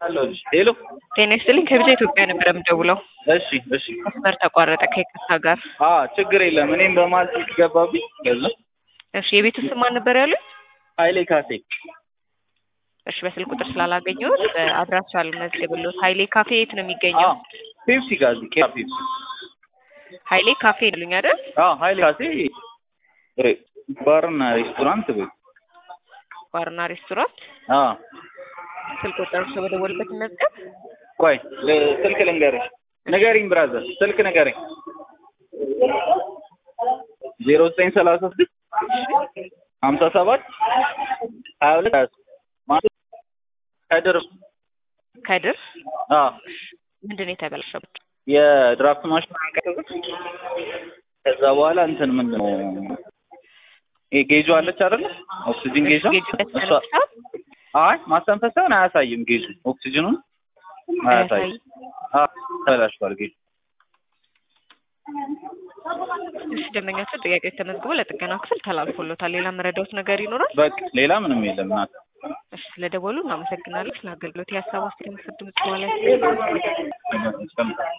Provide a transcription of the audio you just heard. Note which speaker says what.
Speaker 1: አለሁልሽ። ሄሎ
Speaker 2: ጤና ይስጥልኝ። ከብቻ ኢትዮጵያ ነበር የምደውለው።
Speaker 1: እሺ እሺ።
Speaker 2: መስመር ተቋረጠ ከይቅርታ ጋር።
Speaker 1: ችግር የለም። እኔም በመሀል ስልክ ገባብኝ። ከዛ
Speaker 2: እሺ፣ የቤቱ ስም ማን ነበር ያሉት?
Speaker 1: ኃይሌ ካፌ።
Speaker 2: እሺ፣ በስልክ ቁጥር ስላላገኘሁት በአድራሻ ልመዝግብልዎት። ኃይሌ ካፌ የት ነው የሚገኘው?
Speaker 1: ፔፕሲ ጋዚ ኬራ ፔፕሲ።
Speaker 2: ኃይሌ ካፌ ይሉኝ አይደል?
Speaker 1: ኃይሌ ካፌ ባርና ሬስቶራንት ወይ
Speaker 2: ባርና ሬስቶራንት። ስልክ ቁጥር እሱ በደወልበት መዝገብ።
Speaker 1: ቆይ ስልክ ልንገርሽ። ንገሪኝ ብራዘር፣ ስልክ ንገሪኝ። 0936 57 22 ማለት
Speaker 2: ከድር ምንድን ነው የተበላሸበት?
Speaker 1: የድራፍት ማሽን አንቀጥቅጥ። ከዛ በኋላ እንትን ምንድን ነው ጌጁ አለች አይደል? ኦክሲጅን ጌጁ እሷ ማስተንፈሻውን አያሳይም። ጌጁ ኦክሲጅኑን አያሳይም። ተበላሽቷል ጌጁ።
Speaker 2: እሺ፣ ደንበኛቸው ጥያቄዎች ተመዝግቦ ለጥገና ክፍል ተላልፎሎታል። ሌላ መረዳት ነገር ይኖራል?
Speaker 1: በቃ ሌላ ምንም የለም። ናት።
Speaker 2: እሺ፣ ስለደወሉ እናመሰግናለን። ስለ አገልግሎት የሀሳብ አስተያየት ድምጽ በኋላ